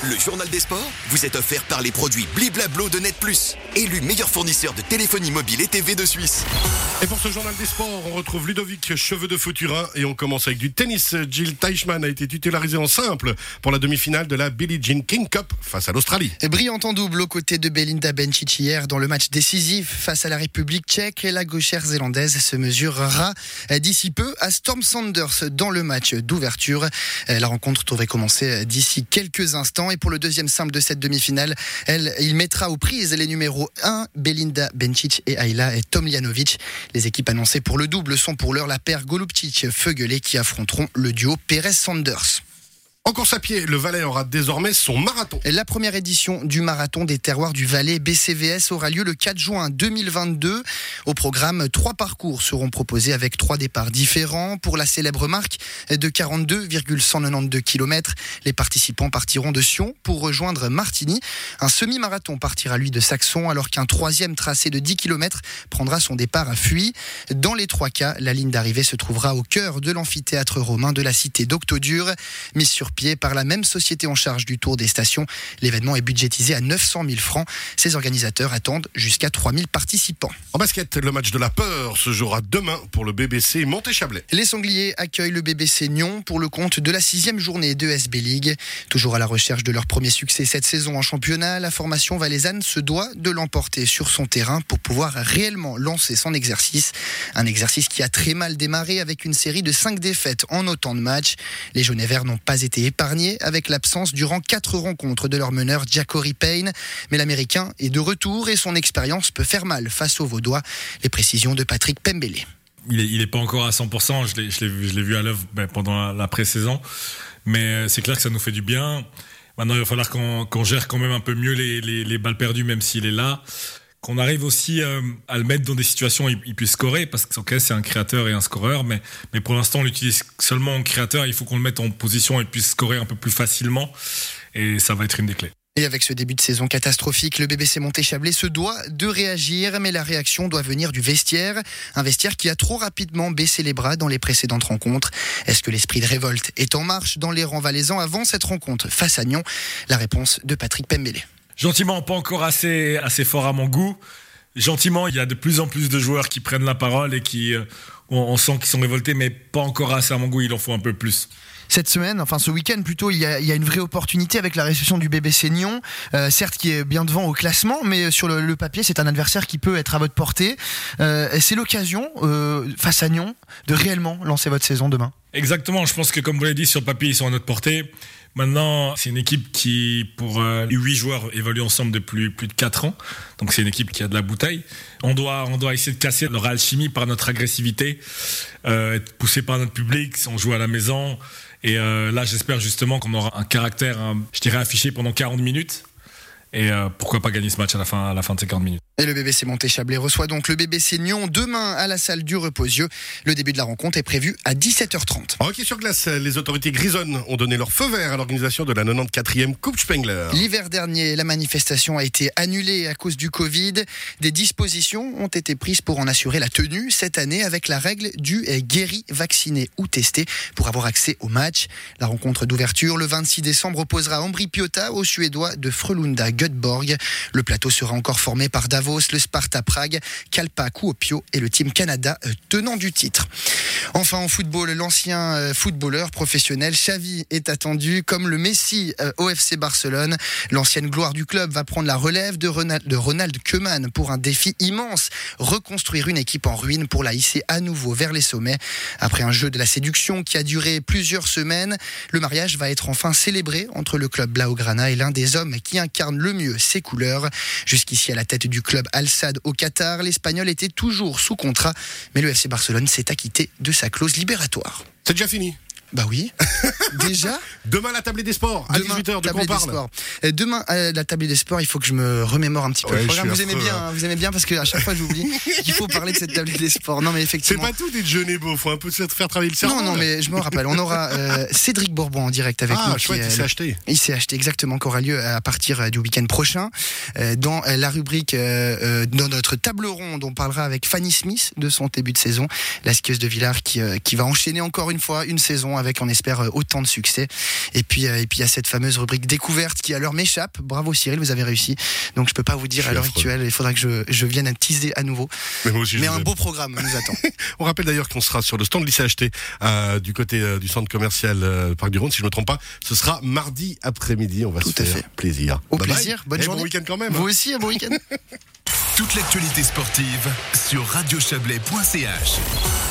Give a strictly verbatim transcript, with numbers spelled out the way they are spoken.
Le journal des sports vous est offert par les produits Bliblablo de Net Plus, élu meilleur fournisseur de téléphonie mobile et T V de Suisse. Et pour ce journal des sports, on retrouve Ludovic Cheveux de Futura et on commence avec du tennis. Jill Teichmann a été titularisée en simple pour la demi-finale de la Billie Jean King Cup face à l'Australie. Brillante en double aux côtés de Belinda Bencic hier dans le match décisif face à la République tchèque. Et la gauchère zélandaise se mesurera d'ici peu à Storm Sanders dans le match d'ouverture. La rencontre devrait commencer d'ici quelques instants. Et pour le deuxième simple de cette demi-finale, elle, il mettra aux prises les numéros un, Belinda Bencic et Ayla et Tomljanovic. Les équipes annoncées pour le double sont pour l'heure la paire Golubčić-Fögelé qui affronteront le duo Pérez-Sanders. En course à pied, le Valais aura désormais son marathon. La première édition du marathon des terroirs du Valais B C V S aura lieu le quatre juin deux mille vingt-deux. Au programme, trois parcours seront proposés avec trois départs différents. Pour la célèbre marque de quarante-deux virgule cent quatre-vingt-douze kilomètres, les participants partiront de Sion pour rejoindre Martigny. Un semi-marathon partira lui de Saxon, alors qu'un troisième tracé de dix kilomètres prendra son départ à Fuy. Dans les trois cas, la ligne d'arrivée se trouvera au cœur de l'amphithéâtre romain de la cité d'Octodure. Mise sur pied par la même société en charge du Tour des Stations. L'événement est budgétisé à neuf cent mille francs. Ses organisateurs attendent jusqu'à trois mille participants. En basket, le match de la peur se jouera demain pour le B B C Monté-Chablais. Les Sangliers accueillent le B B C Nyon pour le compte de la sixième journée de S B League. Toujours à la recherche de leur premier succès cette saison en championnat, la formation valaisanne se doit de l'emporter sur son terrain pour pouvoir réellement lancer son exercice. Un exercice qui a très mal démarré avec une série de cinq défaites en autant de matchs. Les Jaunets Verts n'ont pas été épargnés avec l'absence durant quatre rencontres de leur meneur Ja'Cory Payne. Mais l'Américain est de retour et son expérience peut faire mal face aux Vaudois. Les précisions de Patrick Pembele. Il est, il est pas encore à cent pour cent, je l'ai, je l'ai vu, je l'ai vu à l'œuvre ben, pendant la, la pré-saison. Mais c'est clair que ça nous fait du bien. Maintenant, il va falloir qu'on, qu'on gère quand même un peu mieux les, les, les balles perdues, même s'il est là. Qu'on arrive aussi euh, à le mettre dans des situations où il, il puisse scorer, parce que okay, c'est un créateur et un scoreur, mais, mais pour l'instant on l'utilise seulement en créateur. Il faut qu'on le mette en position où il puisse scorer un peu plus facilement, et ça va être une des clés. Et avec ce début de saison catastrophique, le B B C Monté-Chablais se doit de réagir, mais la réaction doit venir du vestiaire. Un vestiaire qui a trop rapidement baissé les bras dans les précédentes rencontres. Est-ce que l'esprit de révolte est en marche dans les rangs valaisans avant cette rencontre face à Nyon? La réponse de Patrick Pembele. Gentiment, pas encore assez, assez fort à mon goût. Gentiment, il y a de plus en plus de joueurs qui prennent la parole et qui, euh, on, on sent qu'ils sont révoltés, mais pas encore assez à mon goût, il en faut un peu plus. Cette semaine, enfin ce week-end plutôt, il y a, il y a une vraie opportunité avec la réception du B B C Nyon, euh, certes qui est bien devant au classement, mais sur le, le papier, c'est un adversaire qui peut être à votre portée. Euh, c'est l'occasion, euh, face à Nyon, de réellement lancer votre saison demain. Exactement, je pense que comme vous l'avez dit, sur le papier, ils sont à notre portée. Maintenant, c'est une équipe qui, pour euh, huit joueurs, évolue ensemble depuis plus de quatre ans. Donc c'est une équipe qui a de la bouteille. On doit, on doit essayer de casser leur alchimie par notre agressivité, euh, être poussé par notre public, on joue à la maison. Et euh, là, j'espère justement qu'on aura un caractère, un, je dirais, affiché pendant quarante minutes. Et euh, pourquoi pas gagner ce match à la fin, à la fin de ces quarante minutes. Et le B B C Monté-Chablais reçoit donc le B B C Nyon demain à la salle du Reposieux. Le début de la rencontre est prévu à dix-sept heures trente. En hockey sur glace, les autorités grisonnes ont donné leur feu vert à l'organisation de la quatre-vingt-quatrième Coupe Spengler. L'hiver dernier, la manifestation a été annulée à cause du Covid. Des dispositions ont été prises pour en assurer la tenue cette année avec la règle du guéri, vacciné ou testé pour avoir accès au match. La rencontre d'ouverture le vingt-six décembre opposera Ambri Piotta aux Suédois de Frölunda Göteborg. Le plateau sera encore formé par Davos, le Sparta Prague, Kalpa Kuopio et le Team Canada tenant du titre. Enfin en football, l'ancien footballeur professionnel Xavi est attendu comme le Messi au F C Barcelone. L'ancienne gloire du club va prendre la relève de Ronald, de Ronald Koeman pour un défi immense, reconstruire une équipe en ruine pour la hisser à nouveau vers les sommets. Après un jeu de la séduction qui a duré plusieurs semaines, le mariage va être enfin célébré entre le club Blaugrana et l'un des hommes qui incarne le mieux ses couleurs. Jusqu'ici à la tête du club Al-Sadd au Qatar, l'Espagnol était toujours sous contrat, mais le F C Barcelone s'est acquitté de sa clause libératoire. C'est déjà fini. Bah oui, déjà. Demain la table des sports à Demain, dix-huit heures, de quoi on parle? euh, Demain à la table des sports, il faut que je me remémore un petit peu ouais, le programme. Vous aimez affreux, bien, hein. hein, vous aimez bien parce qu'à chaque fois j'oublie qu'il faut parler de cette table des sports. Non mais effectivement. C'est pas tout des jeûner beau, faut un peu se faire travailler le cerveau. Non non là. mais je me rappelle, on aura euh, Cédric Bourbon en direct avec ah, nous. Chouette, qui, il euh, s'est acheté. Il s'est acheté exactement, qui aura lieu à partir du week-end prochain. Euh, dans la rubrique, euh, euh, dans notre table ronde, on parlera avec Fanny Smith de son début de saison, la skieuse de Villars qui, euh, qui va enchaîner encore une fois une saison avec, on espère, autant de succès. Et puis, et puis il y a cette fameuse rubrique découverte qui à l'heure m'échappe. Bravo Cyril, vous avez réussi. Donc je peux pas vous dire à l'heure affreux. actuelle. Il faudra que je, je vienne à teaser à nouveau. Mais, moi aussi, Mais je un vous beau aime. programme nous attend. On rappelle d'ailleurs qu'on sera sur le stand lycée H T euh, du côté euh, du centre commercial euh, Parc du Rhône, si je ne me trompe pas. Ce sera mardi après-midi. On va Tout se à faire fait. plaisir. Au Bye plaisir, bye. bonne Et journée. Bon week-end quand même. Vous aussi, un bon week-end. Toute l'actualité sportive sur radio chablais point c h.